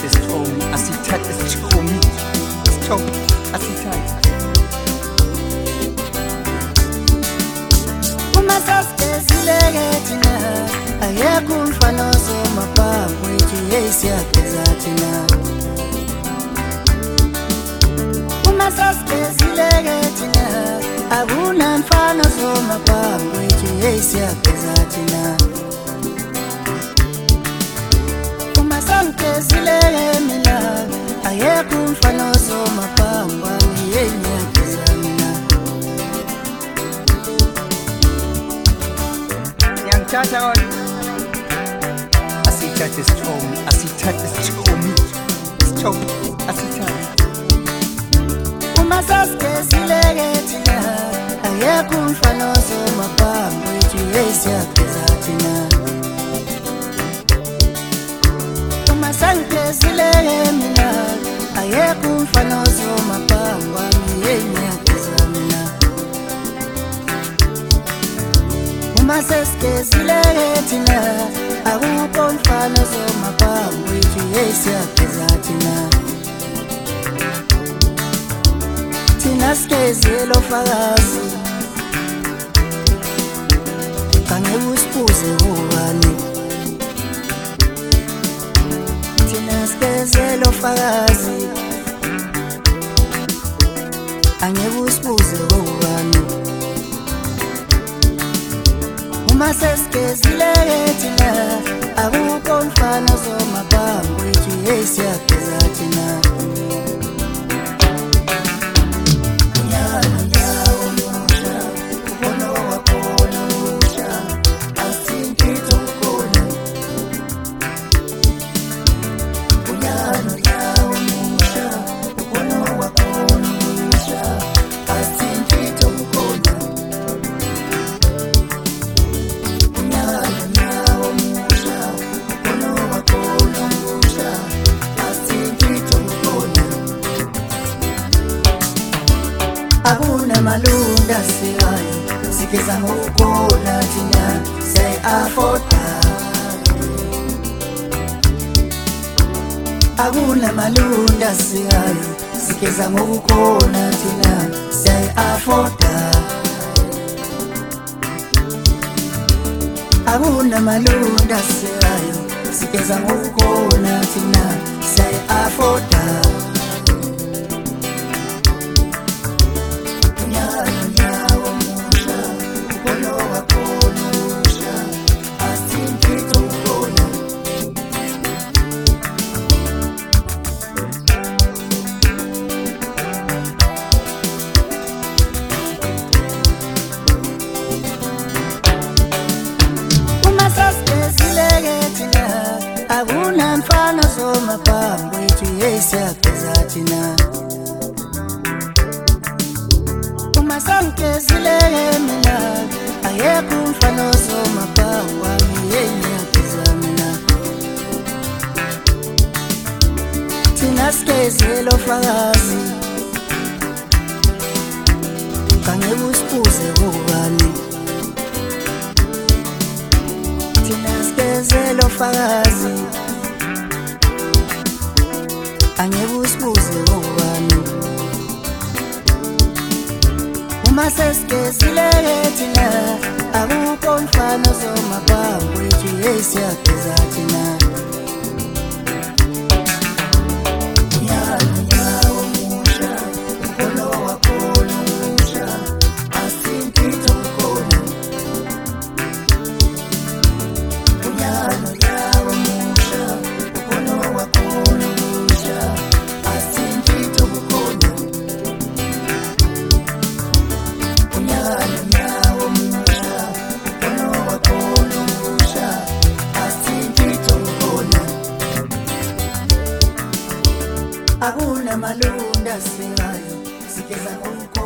asithathe isithombe, asithathe isithombe, isithombe, asithathe. Uma sasigezile-ke thina ayekho umfana ozomaphambi wethu, hey siyageza thina. Uma sasigezile-ke thina akunamfana ozomaphambi wethu, hey siyageza thina. Uma sangigezile-ke mina ayekho umfana ozomaphambi wami, hey ngiyageza mina. Ngiyangithatha kodwa asithathe isithombe, asithathe isithombe, isithombe, asithathe. Uma sasigezile-ke thina ayekho umfana ozomaphambi wethu, hey siyageza thina. Uma sangigezile-ke mina ayekho umfana ozomaphambi wami, hey ngiyageza mina. Uma sesigezile-ke thina akukho umfana ozomaphambi wethu, hey siyageza thina. Thina sigezile ofakazi angeke usibuze ubani. Thina sigezile ofakazi angeke usibuze ubani. Uma sesigezile-ke thina akukho umfana ozomaphambi wethu, hey siyageza thina. Akunamalunda sikayo sigeza ngokukhona thina siyayi-afforda. Akunamalunda sikayo sigeza ngokukhona thina siyayi-afforda. Akunamalunda sikayo sigeza ngokukhona thina siyayi-afforda. Akunamfana ozomaphambi wethu, hey siyageza thina. Uma sangigezile-ke mina ayekho umfana ozomaphambi wami, hey ngiyageza mina. Thina sigezile ofakazi angeke usibuze ubani. Thina sigezile ofakazi angeke usibuze ubani. Uma sesigezile-ke thina akukho umfana ozomaphambi wethu, hey siyageza thina. Akunamalunda sikayo sigeza ngokukhona.